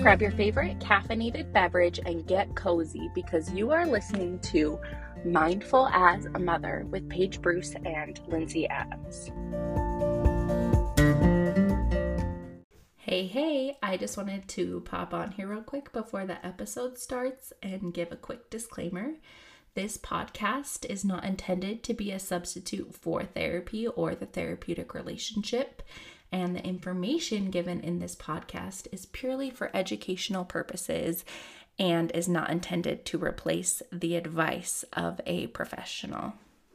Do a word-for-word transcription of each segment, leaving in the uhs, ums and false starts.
Grab your favorite caffeinated beverage and get cozy because you are listening to Mindful as a Mother with Paige Bruce and Lindsay Adams. Hey, hey, I just wanted to pop on here real quick before the episode starts and give a quick disclaimer. This podcast is not intended to be a substitute for therapy or the therapeutic relationship, and the information given in this podcast is purely for educational purposes and is not intended to replace the advice of a professional.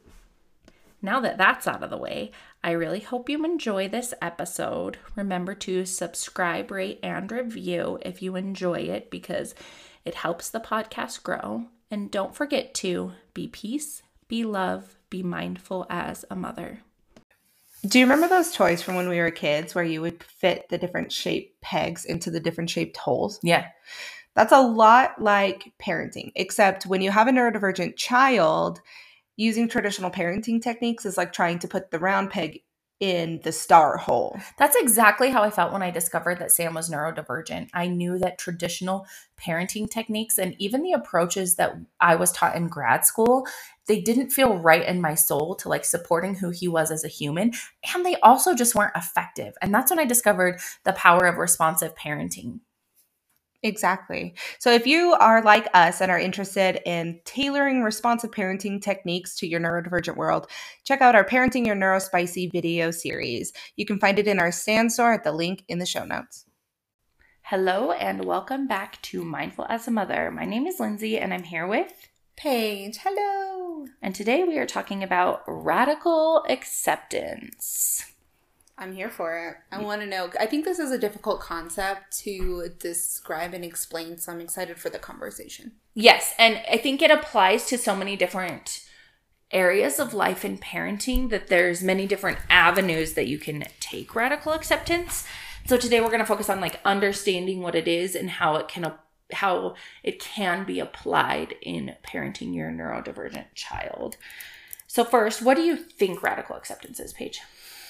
Now that that's out of the way, I really hope you enjoy this episode. Remember to subscribe, rate, and review if you enjoy it because it helps the podcast grow. And don't forget to be peace, be love, be mindful as a mother. Do you remember those toys from when we were kids where you would fit the different shaped pegs into the different shaped holes? Yeah. That's a lot like parenting, except when you have a neurodivergent child, using traditional parenting techniques is like trying to put the round peg in the star hole. That's exactly how I felt when I discovered that Sam was neurodivergent. I knew that traditional parenting techniques and even the approaches that I was taught in grad school, they didn't feel right in my soul to like supporting who he was as a human. And they also just weren't effective. And that's when I discovered the power of responsive parenting. Exactly. So if you are like us and are interested in tailoring responsive parenting techniques to your neurodivergent world, check out our Parenting Your Neurospicy video series. You can find it in our Stan store at the link in the show notes. Hello and welcome back to Mindful as a Mother. My name is Lindsay and I'm here with Paige. Hello. And today we are talking about radical acceptance. I'm here for it. I want to know. I think this is a difficult concept to describe and explain, so I'm excited for the conversation. Yes, and I think it applies to so many different areas of life and parenting that there's many different avenues that you can take radical acceptance. So today we're going to focus on like understanding what it is and how it can how it can be applied in parenting your neurodivergent child. So first, what do you think radical acceptance is, Paige?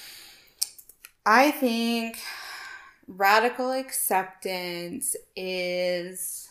I think radical acceptance is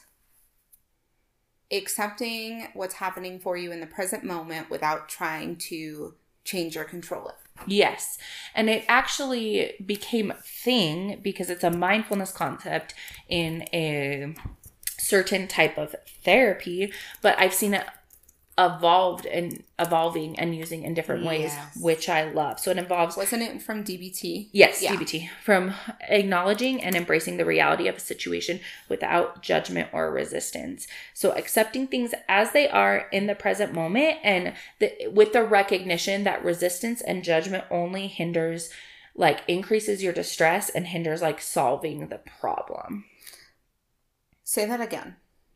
accepting what's happening for you in the present moment without trying to change or control it. Yes. And it actually became a thing because it's a mindfulness concept in a certain type of therapy, but I've seen it evolved and evolving and using in different ways, yes. which I love. So it involves... Wasn't it from D B T? Yes, yeah. D B T. From acknowledging and embracing the reality of a situation without judgment or resistance. So accepting things as they are in the present moment and the, with the recognition that resistance and judgment only hinders, like increases your distress and hinders like solving the problem. Say that again.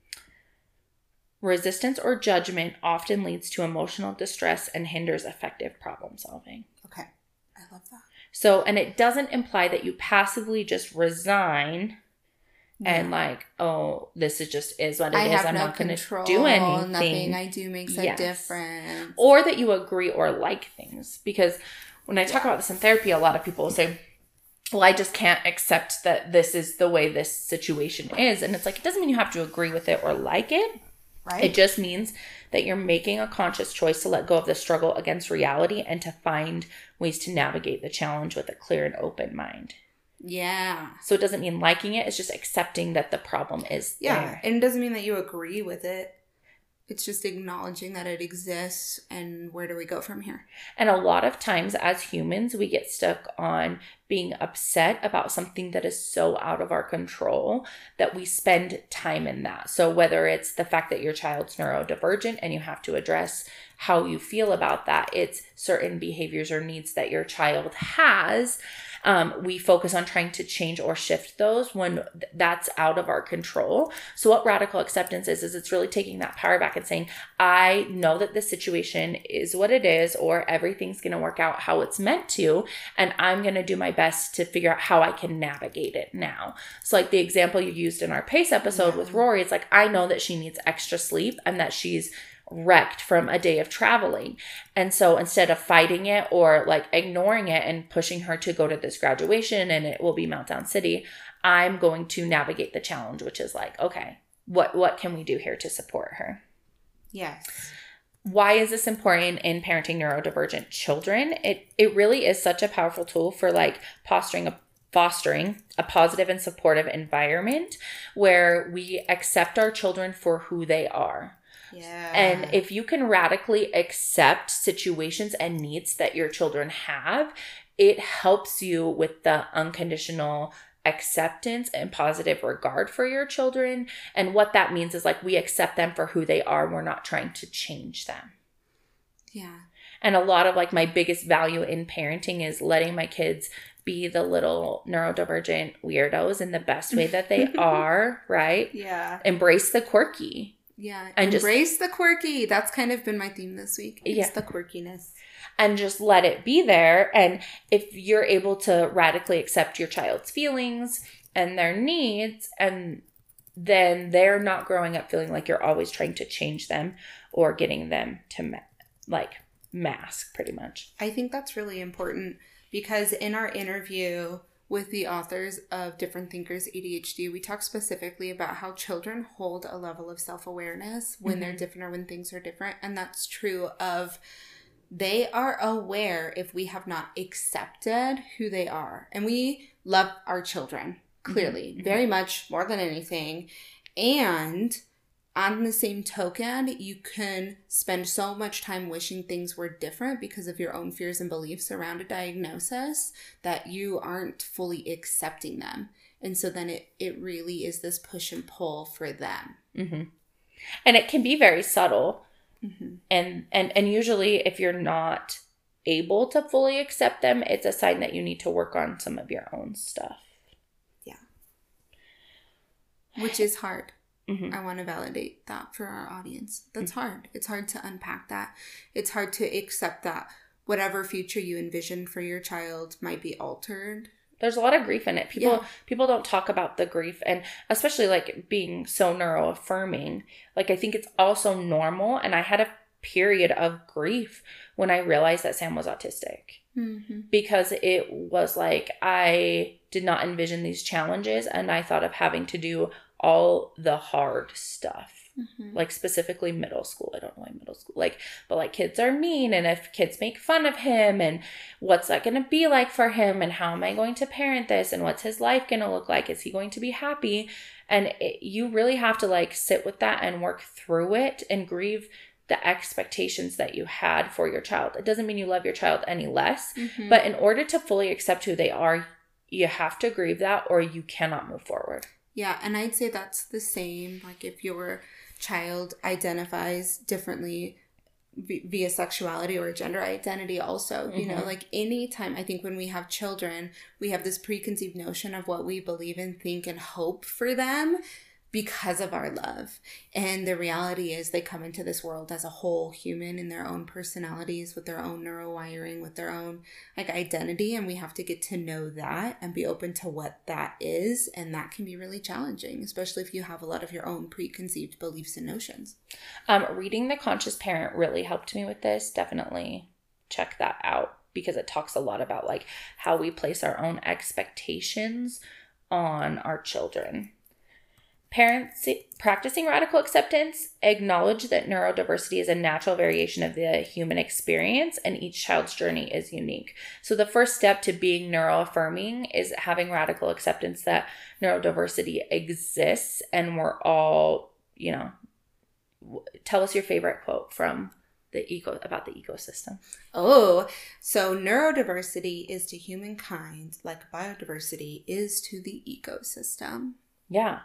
Resistance or judgment often leads to emotional distress and hinders effective problem solving. Okay. I love that. So, and it doesn't imply that you passively just resign yeah. and like, oh, this is just is what it I is. have I'm no not going control. to do anything. Nothing I do makes yes. a difference. Or that you agree or like things. Because when I talk yeah. about this in therapy, a lot of people will say, well, I just can't accept that this is the way this situation is. And it's like, it doesn't mean you have to agree with it or like it. Right. It just means that you're making a conscious choice to let go of the struggle against reality and to find ways to navigate the challenge with a clear and open mind. Yeah. So it doesn't mean liking it. It's just accepting that the problem is yeah. there. And it doesn't mean that you agree with it. It's just acknowledging that it exists and where do we go from here? And a lot of times as humans, we get stuck on being upset about something that is so out of our control that we spend time in that. So whether it's the fact that your child's neurodivergent and you have to address how you feel about that, it's certain behaviors or needs that your child has. Um, we focus on trying to change or shift those when th- that's out of our control. So what radical acceptance is, is it's really taking that power back and saying, I know that this situation is what it is, or everything's going to work out how it's meant to, and I'm going to do my best to figure out how I can navigate it now. So like the example you used in our PACE episode yeah. with Rory, it's like, I know that she needs extra sleep and that she's wrecked from a day of traveling. And so instead of fighting it or like ignoring it and pushing her to go to this graduation and it will be Meltdown City, I'm going to navigate the challenge, which is like, okay, what what can we do here to support her? Yes. Why is this important in parenting neurodivergent children? It it really is such a powerful tool for like fostering a fostering a positive and supportive environment where we accept our children for who they are. Yeah. And if you can radically accept situations and needs that your children have, it helps you with the unconditional acceptance and positive regard for your children. And what that means is like we accept them for who they are. We're not trying to change them. Yeah. And a lot of like my biggest value in parenting is letting my kids be the little neurodivergent weirdos in the best way that they are, right? Yeah. Embrace the quirky. Yeah. And Embrace just, the quirky. That's kind of been my theme this week. It's yeah. the quirkiness. And just let it be there. And if you're able to radically accept your child's feelings and their needs, and then they're not growing up feeling like you're always trying to change them or getting them to ma- like mask pretty much. I think that's really important because in our interview with the authors of Different Thinkers A D H D, we talk specifically about how children hold a level of self-awareness when mm-hmm. they're different or when things are different. And that's true of they are aware if we have not accepted who they are. And we love our children, clearly, mm-hmm. very much more than anything. And on the same token, you can spend so much time wishing things were different because of your own fears and beliefs around a diagnosis that you aren't fully accepting them. And so then it, it really is this push and pull for them. Mm-hmm. And it can be very subtle. Mm-hmm. And, and, and usually if you're not able to fully accept them, it's a sign that you need to work on some of your own stuff. Yeah. Which is hard. Mm-hmm. I want to validate that for our audience. That's mm-hmm. hard. It's hard to unpack that. It's hard to accept that whatever future you envision for your child might be altered. There's a lot of grief in it. People Yeah. people don't talk about the grief, and especially like being so neuro-affirming. Like I think it's also normal, and I had a period of grief when I realized that Sam was autistic. Mm-hmm. Because it was like I did not envision these challenges, and I thought of having to do all the hard stuff, mm-hmm. like specifically middle school. I don't know why middle school, like, but like kids are mean, and if kids make fun of him, and what's that going to be like for him, and how am I going to parent this, and what's his life going to look like? Is he going to be happy? And it, you really have to like sit with that and work through it and grieve the expectations that you had for your child. It doesn't mean you love your child any less, mm-hmm. but in order to fully accept who they are, you have to grieve that or you cannot move forward. Yeah, and I'd say that's the same. Like if your child identifies differently via sexuality or gender identity also, you mm-hmm. know, like anytime I think when we have children, we have this preconceived notion of what we believe and think and hope for them because of our love. And the reality is they come into this world as a whole human in their own personalities, with their own neurowiring, with their own like identity. And we have to get to know that and be open to what that is. And that can be really challenging, especially if you have a lot of your own preconceived beliefs and notions. Um, reading The Conscious Parent really helped me with this. Definitely check that out because it talks a lot about like how we place our own expectations on our children. Parents practicing radical acceptance acknowledge that neurodiversity is a natural variation of the human experience and each child's journey is unique. So the first step to being neuroaffirming is having radical acceptance that neurodiversity exists and we're all, you know, tell us your favorite quote from the eco about the ecosystem. Oh, so neurodiversity is to humankind like biodiversity is to the ecosystem. Yeah.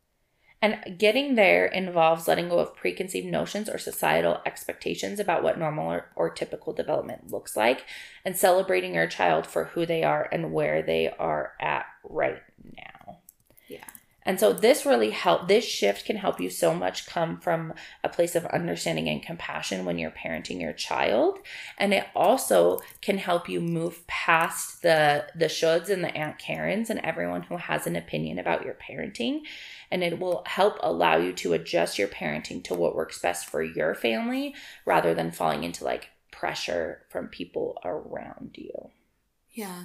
And getting there involves letting go of preconceived notions or societal expectations about what normal or, or typical development looks like and celebrating your child for who they are and where they are at right now. Yeah. And so this really help, this shift can help you so much come from a place of understanding and compassion when you're parenting your child. And it also can help you move past the, the shoulds and the Aunt Karens and everyone who has an opinion about your parenting. And it will help allow you to adjust your parenting to what works best for your family rather than falling into like pressure from people around you. Yeah.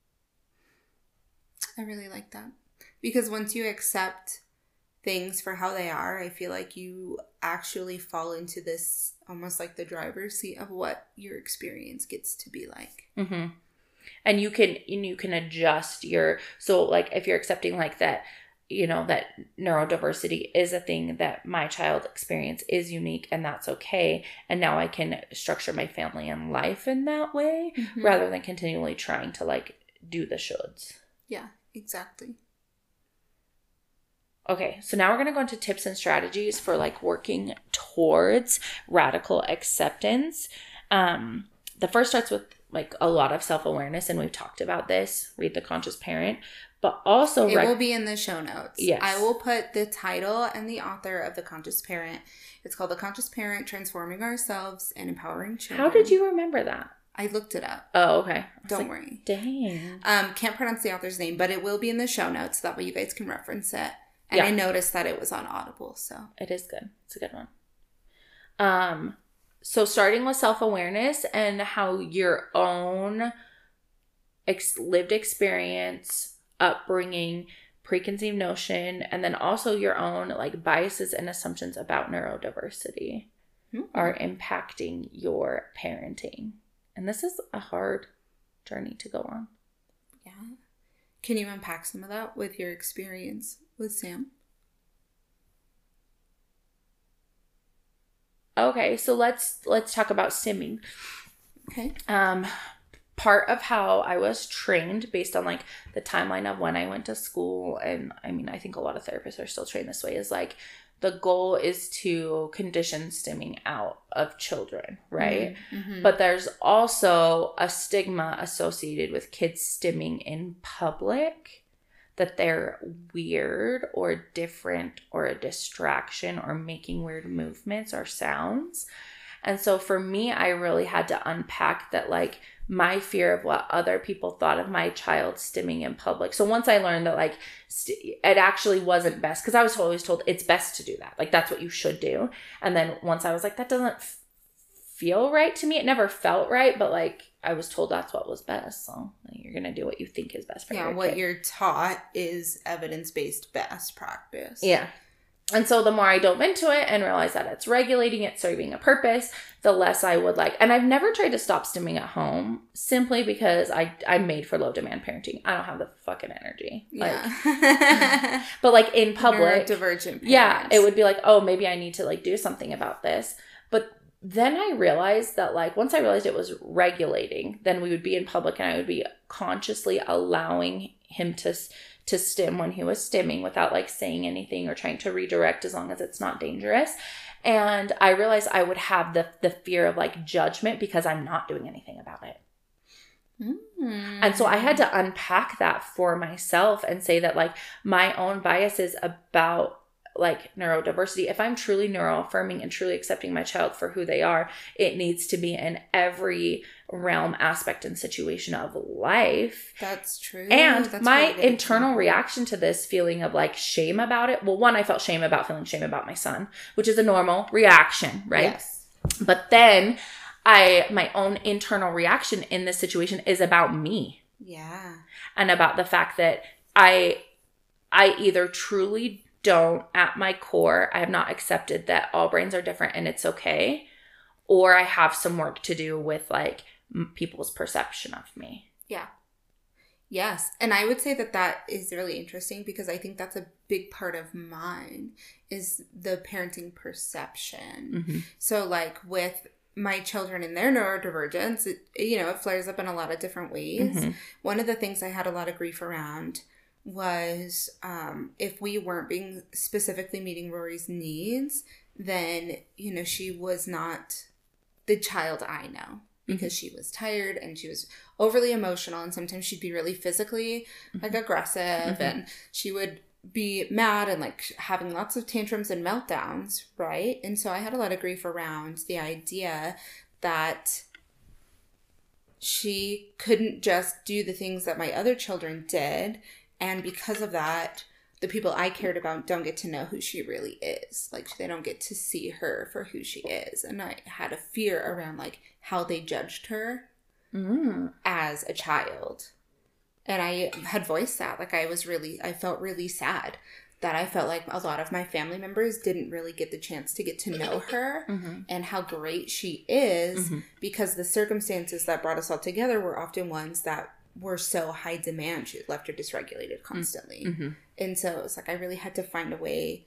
I really like that. Because once you accept things for how they are, I feel like you actually fall into this almost like the driver's seat of what your experience gets to be like. Mm-hmm. And you can and you can adjust your, so like if you're accepting like that, you know, that neurodiversity is a thing that my child experience is unique and that's okay. And now I can structure my family and life in that way mm-hmm. rather than continually trying to like do the shoulds. Yeah, exactly. Okay, so now we're going to go into tips and strategies for like working towards radical acceptance. Um, the first starts with like a lot of self-awareness, and we've talked about this. Read The Conscious Parent, but also it rec- will be in the show notes. Yes, I will put the title and the author of The Conscious Parent. It's called The Conscious Parent: Transforming Ourselves and Empowering Children. How did you remember that? I looked it up. Oh, okay. Don't like, worry. Dang. Um, can't pronounce the author's name, but it will be in the show notes. So that way you guys can reference it. And yeah. I noticed that it was on Audible, so. It is good. It's a good one. Um, so starting with self-awareness and how your own ex- lived experience, upbringing, preconceived notion, and then also your own like biases and assumptions about neurodiversity mm-hmm. are impacting your parenting. And this is a hard journey to go on. Yeah. Can you unpack some of that with your experience with Sam? Okay, so let's let's talk about stimming. Okay. Um, part of how I was trained based on like the timeline of when I went to school, and I mean I think a lot of therapists are still trained this way, is like the goal is to condition stimming out of children, right? Mm-hmm. But there's also a stigma associated with kids stimming in public, that they're weird or different or a distraction or making weird movements or sounds. And so for me, I really had to unpack that, like, my fear of what other people thought of my child stimming in public. So once I learned that, like, st- it actually wasn't best, because I was always told it's best to do that. Like, that's what you should do. And then once I was like, that doesn't f- feel right to me. It never felt right, but, like, I was told that's what was best. So like, you're going to do what you think is best for yeah, your what kid. You're taught is evidence-based best practice. Yeah. And so the more I dove into it and realized that it's regulating, it's serving a purpose, the less I would like. And I've never tried to stop stimming at home simply because I, I'm made for low demand parenting. I don't have the fucking energy. Like, yeah. But like in public, neurodivergent parents. Yeah, it would be like, oh, maybe I need to like do something about this. But then I realized that like once I realized it was regulating, then we would be in public and I would be consciously allowing him to to stim when he was stimming without like saying anything or trying to redirect, as long as it's not dangerous. And I realized I would have the the fear of like judgment because I'm not doing anything about it. Mm. And so I had to unpack that for myself and say that like my own biases about like neurodiversity, if I'm truly neuroaffirming and truly accepting my child for who they are, it needs to be in every realm, aspect, and situation of life. That's true. And That's my really internal reaction to this feeling of like shame about it, well, one, I felt shame about feeling shame about my son, which is a normal reaction, right? Yes. But then I, my own internal reaction in this situation is about me. Yeah. And about the fact that I, I either truly don't, at my core, I have not accepted that all brains are different and it's okay, or I have some work to do with like m- people's perception of me. Yeah. Yes. And I would say that that is really interesting because I think that's a big part of mine is the parenting perception. Mm-hmm. So like with my children and their neurodivergence, it, you know, it flares up in a lot of different ways. Mm-hmm. One of the things I had a lot of grief around was um, if we weren't being specifically meeting Rory's needs, then, you know, she was not the child I know because mm-hmm. she was tired and she was overly emotional, and sometimes she'd be really physically like aggressive mm-hmm. and she would be mad and like having lots of tantrums and meltdowns, right? And so I had a lot of grief around the idea that she couldn't just do the things that my other children did. And because of that, the people I cared about don't get to know who she really is. Like, they don't get to see her for who she is. And I had a fear around, like, how they judged her mm. as a child. And I had voiced that. Like, I was really, I felt really sad that I felt like a lot of my family members didn't really get the chance to get to know her mm-hmm. and how great she is mm-hmm. because the circumstances that brought us all together were often ones that were so high demand. She left her dysregulated constantly. Mm-hmm. And so it was like I really had to find a way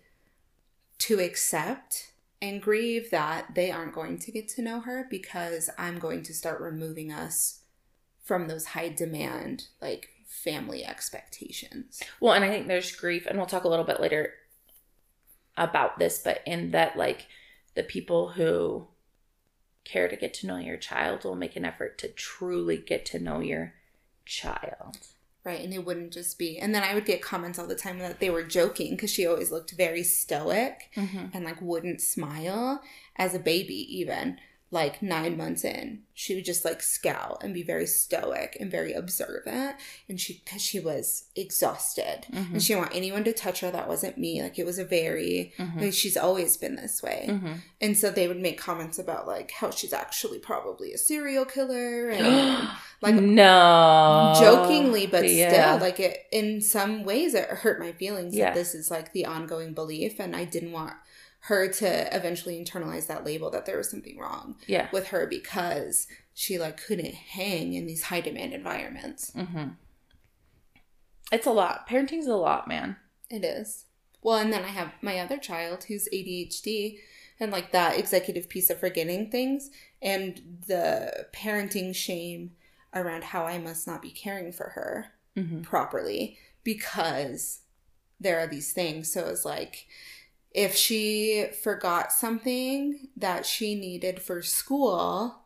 to accept and grieve that they aren't going to get to know her because I'm going to start removing us from those high demand, like, family expectations. Well, and I think there's grief, and we'll talk a little bit later about this, but in that, like, the people who care to get to know your child will make an effort to truly get to know your child. Right, and it wouldn't just be... And then I would get comments all the time that they were joking because she always looked very stoic mm-hmm. and, like, wouldn't smile as a baby even. Like, nine months in, she would just, like, scowl and be very stoic and very observant. And she... Because she was exhausted. Mm-hmm. And she didn't want anyone to touch her that wasn't me. Like, it was a very... Mm-hmm. Like, she's always been this way. Mm-hmm. And so they would make comments about, like, how she's actually probably a serial killer. And... Like, no, jokingly, but yeah. still, like, it, in some ways it hurt my feelings yeah. that this is, like, the ongoing belief, and I didn't want her to eventually internalize that label that there was something wrong yeah. with her because she, like, couldn't hang in these high demand environments. Mm-hmm. It's a lot. Parenting's a lot, man. It is. Well, and then I have my other child who's A D H D, and, like, that executive piece of forgetting things, and the parenting shame around how I must not be caring for her mm-hmm. properly because there are these things. So it's like, if she forgot something that she needed for school,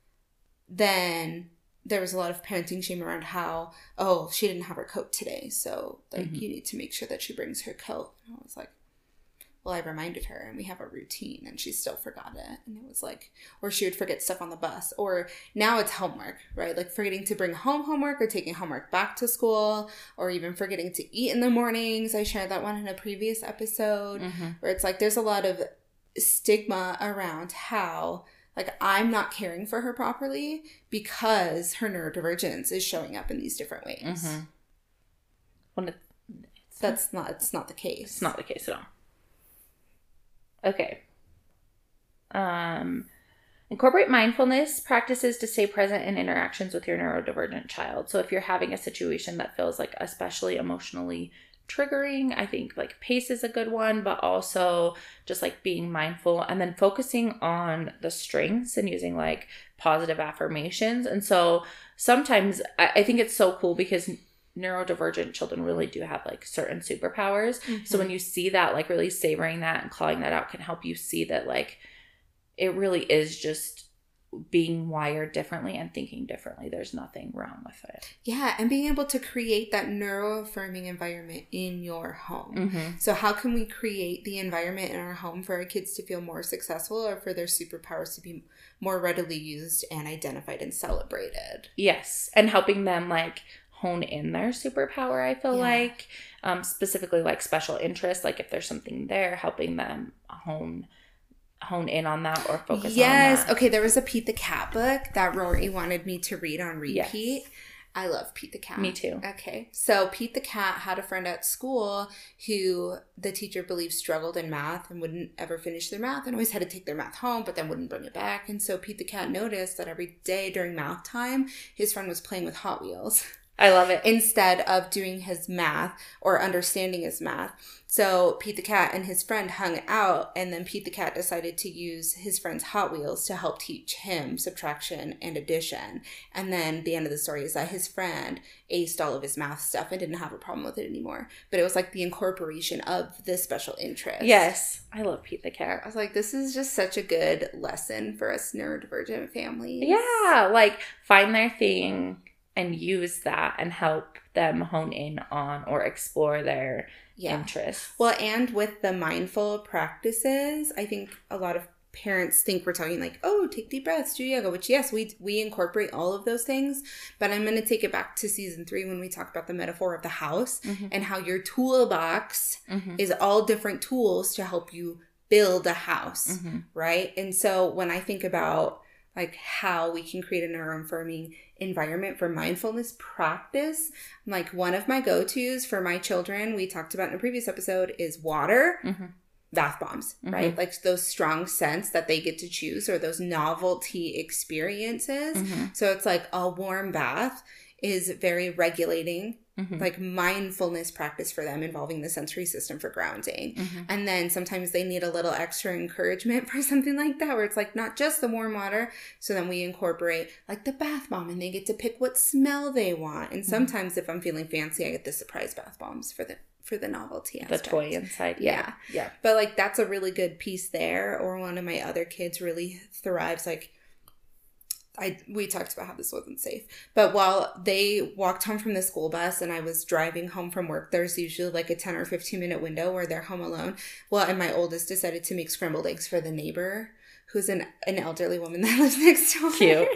then there was a lot of parenting shame around how, oh, she didn't have her coat today, so, like, mm-hmm. you need to make sure that she brings her coat. And I was like, well, I reminded her, and we have a routine, and she still forgot it. And it was like, or she would forget stuff on the bus. Or now it's homework, right? Like, forgetting to bring home homework or taking homework back to school, or even forgetting to eat in the mornings. I shared that one in a previous episode, mm-hmm. where it's like there's a lot of stigma around how, like, I'm not caring for her properly because her neurodivergence is showing up in these different ways. Mm-hmm. When it, it's That's not, it's not the case. It's not the case at all. Okay. Um, incorporate mindfulness practices to stay present in interactions with your neurodivergent child. So if you're having a situation that feels like especially emotionally triggering, I think like PACE is a good one, but also just like being mindful and then focusing on the strengths and using like positive affirmations. And so sometimes I, I think it's so cool because neurodivergent children really do have like certain superpowers. Mm-hmm. So when you see that, like really savoring that and calling that out can help you see that like it really is just being wired differently and thinking differently. There's nothing wrong with it. Yeah, and being able to create that neuro-affirming environment in your home. Mm-hmm. So how can we create the environment in our home for our kids to feel more successful or for their superpowers to be more readily used and identified and celebrated? Yes, and helping them like hone in their superpower, I feel yeah. like, um, specifically like special interests, like if there's something there, helping them hone hone in on that or focus yes. on that. Okay, there was a Pete the Cat book that Rory wanted me to read on repeat. Yes. I love Pete the Cat. Me too. Okay, so Pete the Cat had a friend at school who the teacher believed struggled in math and wouldn't ever finish their math and always had to take their math home but then wouldn't bring it back. And so Pete the Cat noticed that every day during math time, his friend was playing with Hot Wheels. I love it. Instead of doing his math or understanding his math. So Pete the Cat and his friend hung out, and then Pete the Cat decided to use his friend's Hot Wheels to help teach him subtraction and addition. And then the end of the story is that his friend aced all of his math stuff and didn't have a problem with it anymore. But it was like the incorporation of this special interest. Yes. I love Pete the Cat. I was like, this is just such a good lesson for us neurodivergent families. Yeah. Like, find their thing. and use that and help them hone in on or explore their yeah. interests. Well, and with the mindful practices, I think a lot of parents think we're talking like, oh, take deep breaths, do yoga, which yes, we we incorporate all of those things. But I'm going to take it back to season three when we talk about the metaphor of the house mm-hmm. and how your toolbox mm-hmm. is all different tools to help you build a house, mm-hmm. right? And so when I think about like how we can create a neuroaffirming environment for mindfulness practice, like one of my go-tos for my children, we talked about in a previous episode, is water, mm-hmm. bath bombs, mm-hmm. right? Like those strong scents that they get to choose, or those novelty experiences. Mm-hmm. So it's like a warm bath is very regulating, mm-hmm. like mindfulness practice for them, involving the sensory system for grounding. Mm-hmm. And then sometimes they need a little extra encouragement for something like that, where it's like not just the warm water. So then we incorporate like the bath bomb, and they get to pick what smell they want. And sometimes mm-hmm. if I'm feeling fancy, I get the surprise bath bombs for the for the novelty aspect. The toy inside. Yeah. yeah. Yeah. But like that's a really good piece there. Or one of my other kids really thrives, like I we talked about how this wasn't safe. But while they walked home from the school bus and I was driving home from work, there's usually like a ten or fifteen minute window where they're home alone. Well, and my oldest decided to make scrambled eggs for the neighbor, who's an, an elderly woman that lives next door. Cute.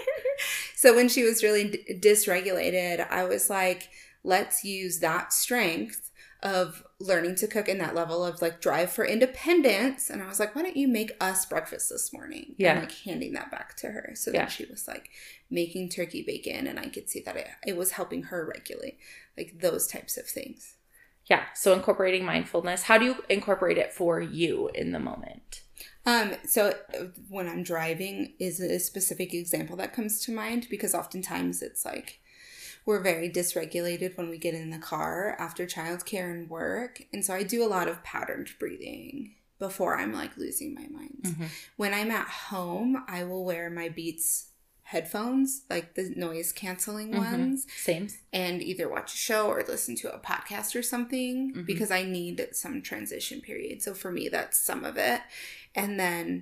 So when she was really d- dysregulated, I was like, let's use that strength of learning to cook in that level of like drive for independence. And I was like, why don't you make us breakfast this morning? Yeah. And like handing that back to her. So yeah. then she was like making turkey bacon, and I could see that it, it was helping her regulate, like those types of things. Yeah. So incorporating mindfulness, how do you incorporate it for you in the moment? Um, so when I'm driving is a specific example that comes to mind, because oftentimes it's like, we're very dysregulated when we get in the car after childcare and work. And so I do a lot of patterned breathing before I'm like losing my mind. Mm-hmm. When I'm at home, I will wear my Beats headphones, like the noise canceling mm-hmm. ones. Same. And either watch a show or listen to a podcast or something mm-hmm. because I need some transition period. So for me, that's some of it. And then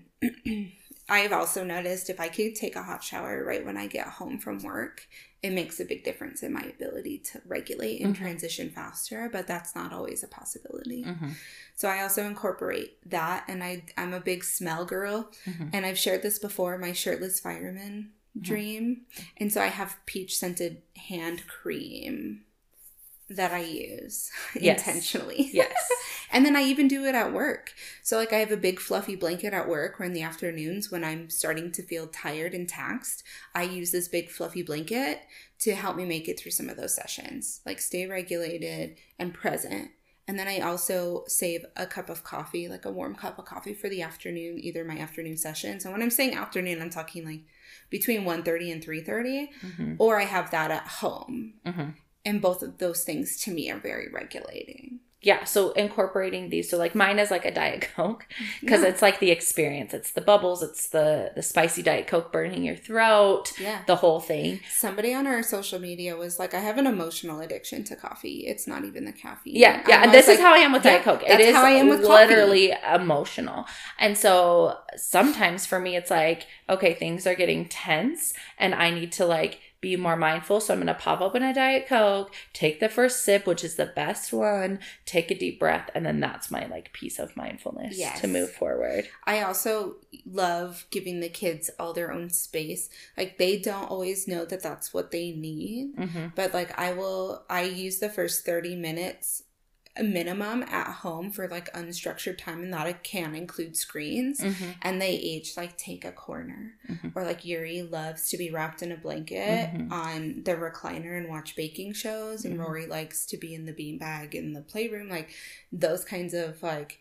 I've also noticed if I could take a hot shower right when I get home from work, it makes a big difference in my ability to regulate and mm-hmm. transition faster, but that's not always a possibility. Mm-hmm. So I also incorporate that, and I, I'm a big smell girl, mm-hmm. and I've shared this before, my shirtless fireman mm-hmm. dream, and so I have peach-scented hand cream that I use yes. intentionally. Yes. And then I even do it at work. So like I have a big fluffy blanket at work where in the afternoons when I'm starting to feel tired and taxed, I use this big fluffy blanket to help me make it through some of those sessions. Like stay regulated and present. And then I also save a cup of coffee, like a warm cup of coffee for the afternoon, either my afternoon session. So when I'm saying afternoon, I'm talking like between one thirty and three thirty, mm-hmm. or I have that at home. Mm-hmm. And both of those things to me are very regulating. Yeah, so incorporating these. So like mine is like a Diet Coke because yeah. it's like the experience. It's the bubbles. It's the, the spicy Diet Coke burning your throat. Yeah. The whole thing. Somebody on our social media was like, I have an emotional addiction to coffee. It's not even the caffeine. Yeah, yeah. And this like, is how I am with yeah, Diet Coke. That's it is how I am with literally coffee. Emotional. And so sometimes for me, it's like, okay, things are getting tense and I need to like be more mindful. So I'm going to pop open a Diet Coke, take the first sip, which is the best one, take a deep breath, and then that's my like piece of mindfulness yes. to move forward. I also love giving the kids all their own space. Like they don't always know that that's what they need, mm-hmm. but like I will, I use the first thirty minutes a minimum at home for like unstructured time, and that it can include screens, mm-hmm. and they each like take a corner, mm-hmm. or like Yuri loves to be wrapped in a blanket mm-hmm. on the recliner and watch baking shows, and mm-hmm. Rory likes to be in the beanbag in the playroom. Like those kinds of like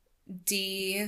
de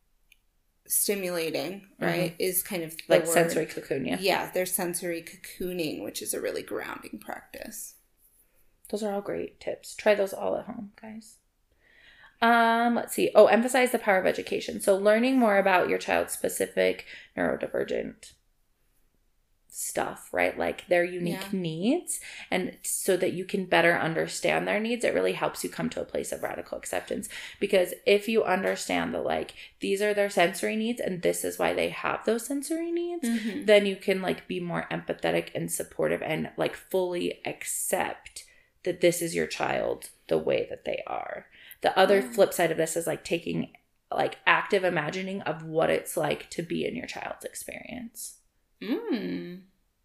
stimulating, right, mm-hmm. is kind of the like word. Sensory cocoon. Yeah, yeah, they're sensory cocooning, which is a really grounding practice. Those are all great tips. Try those all at home, guys. Um, let's see. Oh, emphasize the power of education. So learning more about your child's specific neurodivergent stuff, right? Like their unique yeah. needs. And so that you can better understand their needs, it really helps you come to a place of radical acceptance. Because if you understand that like these are their sensory needs and this is why they have those sensory needs, mm-hmm. then you can like be more empathetic and supportive and like fully accept that this is your child the way that they are. The other yeah. flip side of this is like taking like active imagining of what it's like to be in your child's experience. Mm.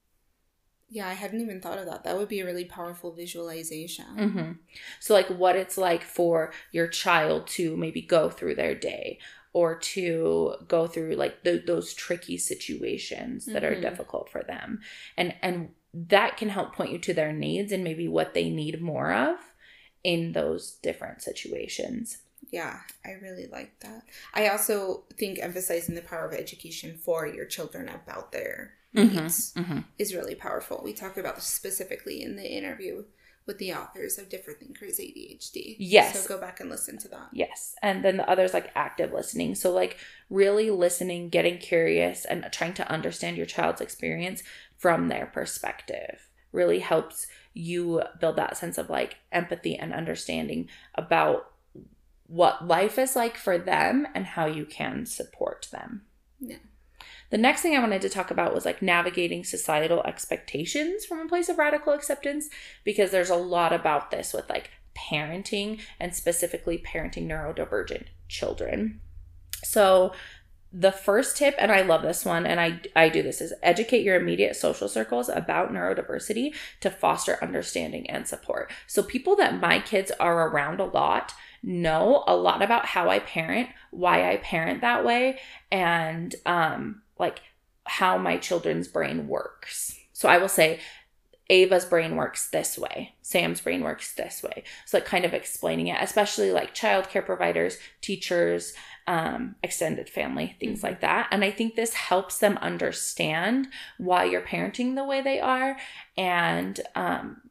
Yeah, I hadn't even thought of that. That would be a really powerful visualization. Mm-hmm. So like what it's like for your child to maybe go through their day or to go through like the, those tricky situations that mm-hmm. are difficult for them. And, and that can help point you to their needs and maybe what they need more of in those different situations. Yeah, I really like that. I also think emphasizing the power of education for your children about their needs mm-hmm, mm-hmm. is really powerful. We talk about this specifically in the interview with the authors of Different Thinkers A D H D. Yes. So go back and listen to that. Yes. And then the other's like active listening. So like really listening, getting curious, and trying to understand your child's experience from their perspective really helps you build that sense of like empathy and understanding about what life is like for them and how you can support them. Yeah. The next thing I wanted to talk about was like navigating societal expectations from a place of radical acceptance, because there's a lot about this with like parenting and specifically parenting neurodivergent children. So the first tip, and I love this one, and I, I do this, is educate your immediate social circles about neurodiversity to foster understanding and support. So people that my kids are around a lot know a lot about how I parent, why I parent that way, and um, like how my children's brain works. So I will say, Ava's brain works this way. Sam's brain works this way. So like kind of explaining it, especially like childcare providers, teachers, um, extended family, things mm-hmm. like that. And I think this helps them understand why you're parenting the way they are, and um,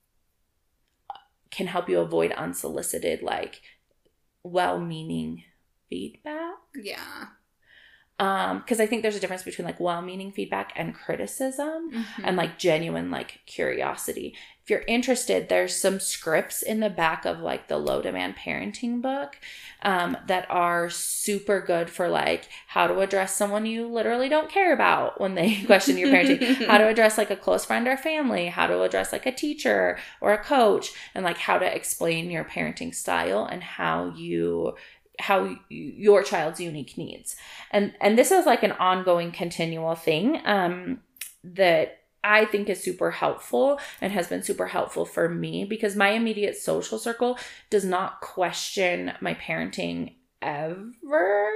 can help you avoid unsolicited, like well-meaning feedback. Yeah. Um, because I think there's a difference between like well-meaning feedback and criticism mm-hmm. and like genuine like curiosity. If you're interested, there's some scripts in the back of like the Low Demand Parenting book um, that are super good for like how to address someone you literally don't care about when they question your parenting, how to address like a close friend or family, how to address like a teacher or a coach, and like how to explain your parenting style and how you how your child's unique needs. And and this is like an ongoing continual thing um, that I think is super helpful and has been super helpful for me, because my immediate social circle does not question my parenting ever.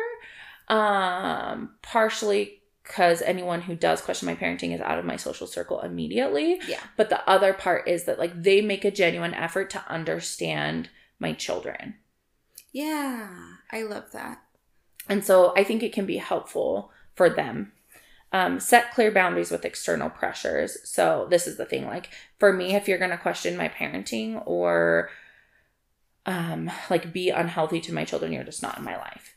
Um, partially because anyone who does question my parenting is out of my social circle immediately. Yeah. But the other part is that like they make a genuine effort to understand my children. Yeah, I love that. And so I think it can be helpful for them. Um, set clear boundaries with external pressures. So this is the thing, like for me, if you're going to question my parenting or um, like be unhealthy to my children, you're just not in my life.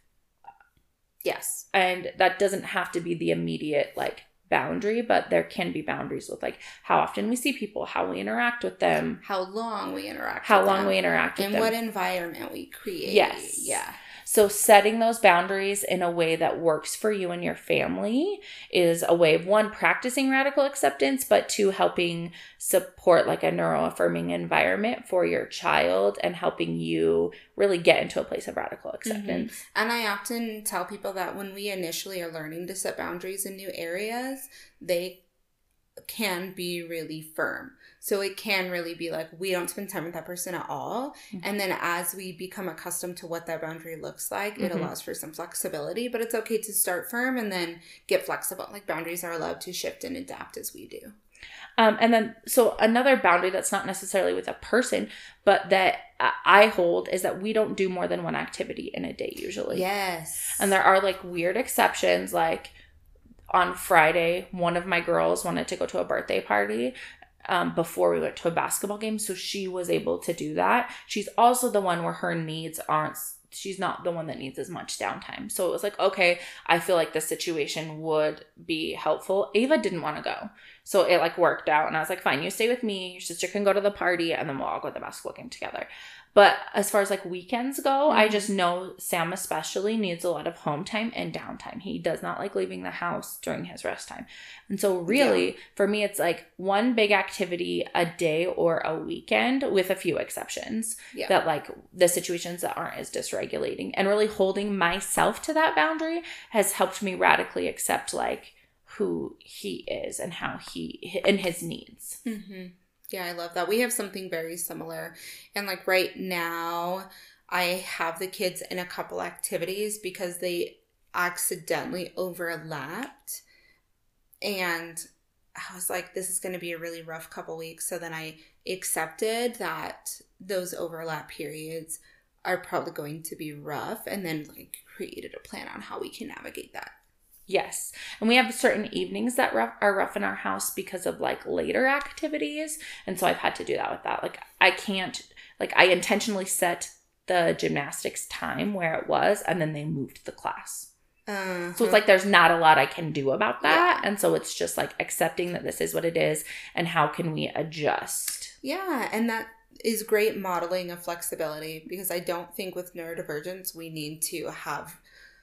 Yes. And that doesn't have to be the immediate like boundary, but there can be boundaries with like how often we see people, how we interact with them, how long we interact how with long them, we interact with and them, what environment we create. Yes. Yeah. So setting those boundaries in a way that works for you and your family is a way of, one, practicing radical acceptance, but two, helping support like a neuroaffirming environment for your child and helping you really get into a place of radical acceptance. Mm-hmm. And I often tell people that when we initially are learning to set boundaries in new areas, they can be really firm. So it can really be like, we don't spend time with that person at all. Mm-hmm. And then as we become accustomed to what that boundary looks like, it mm-hmm. allows for some flexibility. But it's okay to start firm and then get flexible. Like boundaries are allowed to shift and adapt as we do. Um, and then, so another boundary that's not necessarily with a person, but that I hold is that we don't do more than one activity in a day usually. Yes. And there are like weird exceptions, like on Friday, one of my girls wanted to go to a birthday party um, before we went to a basketball game. So she was able to do that. She's also the one where her needs aren't, she's not the one that needs as much downtime. So it was like, okay, I feel like this situation would be helpful. Ava didn't want to go. So it like worked out, and I was like, fine, you stay with me, your sister can go to the party, and then we'll all go to the basketball game together. But as far as like weekends go, mm-hmm. I just know Sam especially needs a lot of home time and downtime. He does not like leaving the house during his rest time. And so really, yeah. for me, it's like one big activity a day or a weekend with a few exceptions yeah. that like the situations that aren't as dysregulating. And really holding myself to that boundary has helped me radically accept like who he is and how he, and his needs. Mm-hmm. Yeah, I love that. We have something very similar. And like right now, I have the kids in a couple activities because they accidentally overlapped. And I was like, this is going to be a really rough couple weeks. So then I accepted that those overlap periods are probably going to be rough, and then like created a plan on how we can navigate that. Yes. And we have certain evenings that rough, are rough in our house because of like later activities. And so I've had to do that with that. Like I can't, like I intentionally set the gymnastics time where it was, and then they moved the class. Uh-huh. So it's like there's not a lot I can do about that. Yeah. And so it's just like accepting that this is what it is and how can we adjust. Yeah. And that is great modeling of flexibility, because I don't think with neurodivergence we need to have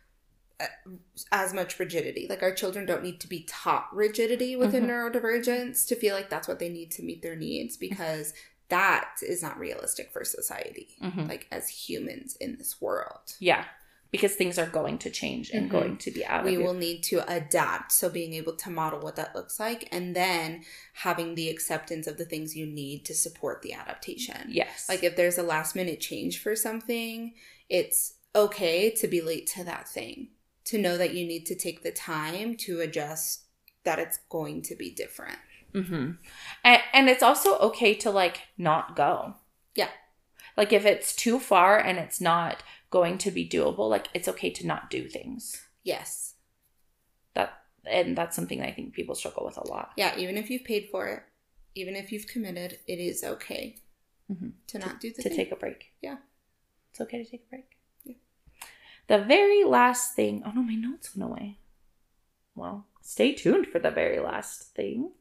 as much rigidity. Like our children don't need to be taught rigidity within mm-hmm. neurodivergence to feel like that's what they need to meet their needs, because that is not realistic for society, mm-hmm. like as humans in this world. Yeah, because things are going to change and mm-hmm. going to be out of We your- will need to adapt. So being able to model what that looks like, and then having the acceptance of the things you need to support the adaptation. Yes. Like if there's a last minute change for something, it's okay to be late to that thing. To know that you need to take the time to adjust, that it's going to be different. Mm-hmm. And, and it's also okay to like not go. Yeah. Like if it's too far and it's not going to be doable, like it's okay to not do things. Yes. That and that's something I think people struggle with a lot. Yeah. Even if you've paid for it, even if you've committed, it is okay mm-hmm. to not do the to thing. take a break. Yeah. It's okay to take a break. The very last thing... Oh, no, my notes went away. Well, stay tuned for the very last thing.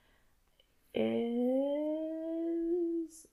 Is...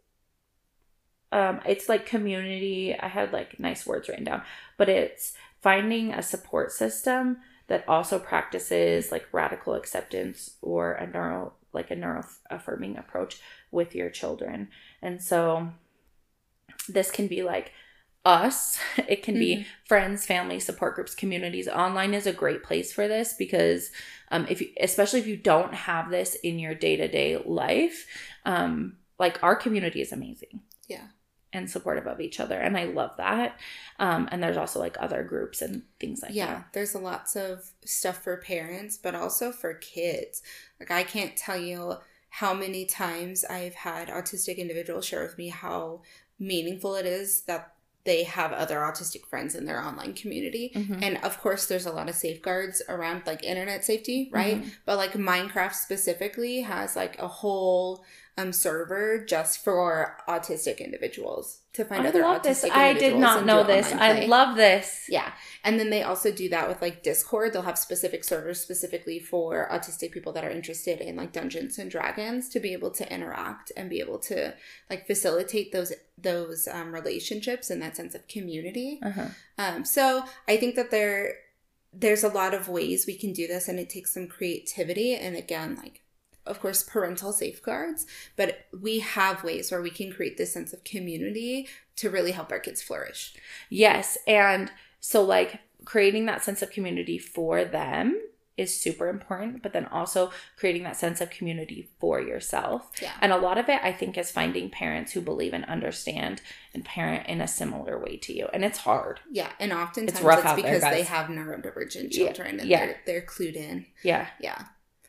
Um, it's like community. I had like nice words written down. But it's finding a support system that also practices like radical acceptance or a neuro... like a neuro-affirming approach with your children. And so this can be like us. It can be mm-hmm. friends, family, support groups, communities. Online is a great place for this because um, if you, especially if you don't have this in your day-to-day life, um, like our community is amazing. Yeah. And supportive of each other. And I love that. Um, and there's also like other groups and things like yeah, that. Yeah, there's lots of stuff for parents, but also for kids. Like I can't tell you how many times I've had autistic individuals share with me how meaningful it is that they have other autistic friends in their online community. Mm-hmm. And of course, there's a lot of safeguards around like internet safety, right? Mm-hmm. But like Minecraft specifically has like a whole um, server just for autistic individuals to find I other love autistic this. individuals. I did not know this. I love this. Yeah. And then they also do that with like Discord. They'll have specific servers specifically for autistic people that are interested in like Dungeons and Dragons to be able to interact and be able to like facilitate those those um, relationships and that sense of community. Uh-huh. Um, so I think that there there's a lot of ways we can do this, and it takes some creativity and again like of course, parental safeguards, but we have ways where we can create this sense of community to really help our kids flourish. Yes. And so like creating that sense of community for them is super important, but then also creating that sense of community for yourself. Yeah. And a lot of it, I think, is finding parents who believe and understand and parent in a similar way to you. And it's hard. Yeah. And oftentimes it's, rough it's out because there, they have neurodivergent children yeah. and yeah. they're, they're clued in. Yeah. Yeah.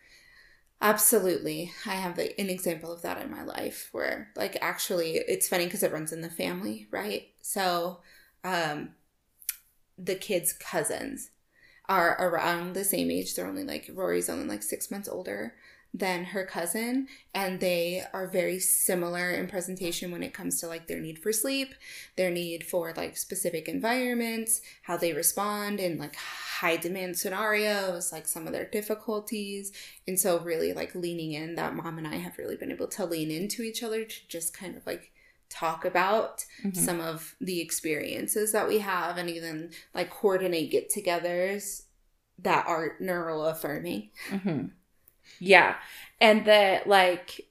Absolutely. I have like, an example of that in my life where like actually it's funny because it runs in the family, right? So um, the kids' cousins are around the same age. They're only like, Rory's only like six months older than her cousin, and they are very similar in presentation when it comes to like their need for sleep, their need for like specific environments, how they respond in like high demand scenarios, like some of their difficulties. And so really like leaning in, that mom and I have really been able to lean into each other to just kind of like talk about mm-hmm. some of the experiences that we have, and even like coordinate get-togethers that are neuro-affirming. Mm-hmm. Yeah. And that, like,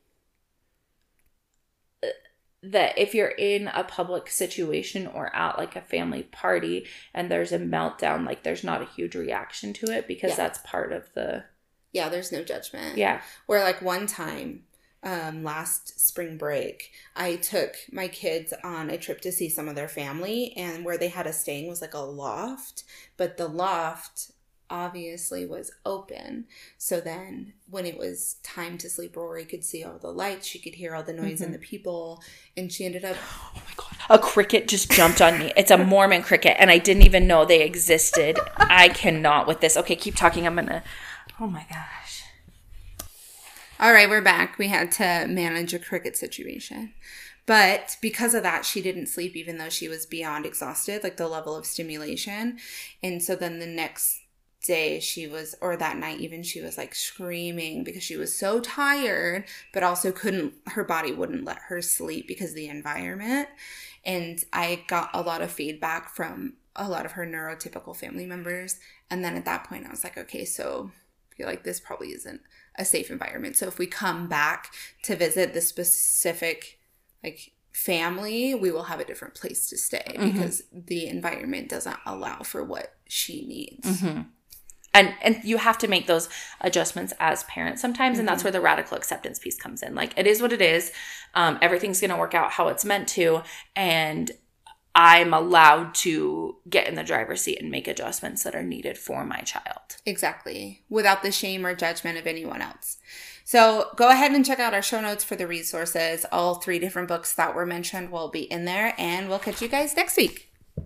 that if you're in a public situation or at, like, a family party and there's a meltdown, like, there's not a huge reaction to it because yeah. that's part of the... Yeah, there's no judgment. Yeah. Where, like, one time, um, last spring break, I took my kids on a trip to see some of their family, and where they had us staying was, like, a loft, but the loft... obviously was open. So then when it was time to sleep, Rory could see all the lights, she could hear all the noise mm-hmm. and the people, and she ended up... Oh my God. A cricket just jumped on me. It's a Mormon cricket, and I didn't even know they existed. I cannot with this. Okay, keep talking. I'm gonna... Oh my gosh. All right, we're back. We had to manage a cricket situation. But because of that, she didn't sleep even though she was beyond exhausted, like the level of stimulation. And so then the next day she was, or that night even, she was like screaming because she was so tired, but also couldn't, her body wouldn't let her sleep because of the environment. And I got a lot of feedback from a lot of her neurotypical family members. And then at that point I was like, okay, so I feel like this probably isn't a safe environment. So if we come back to visit the specific like family, we will have a different place to stay mm-hmm. because the environment doesn't allow for what she needs. Mm-hmm. And and you have to make those adjustments as parents sometimes, mm-hmm. and that's where the radical acceptance piece comes in. Like, it is what it is. Um, everything's going to work out how it's meant to, and I'm allowed to get in the driver's seat and make adjustments that are needed for my child. Exactly. Without the shame or judgment of anyone else. So go ahead and check out our show notes for the resources. All three different books that were mentioned will be in there, and we'll catch you guys next week.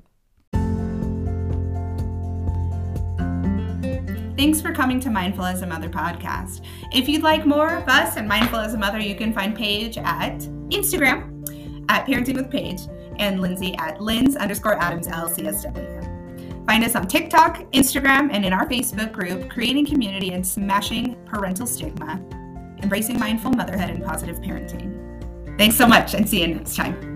Thanks for coming to Mindful as a Mother podcast. If you'd like more of us and Mindful as a Mother, you can find Paige at Instagram at Parenting with Paige and Lindsay at Linz underscore Adams L C S W. Find us on TikTok, Instagram, and in our Facebook group, Creating Community and Smashing Parental Stigma, Embracing Mindful Motherhood and Positive Parenting. Thanks so much, and see you next time.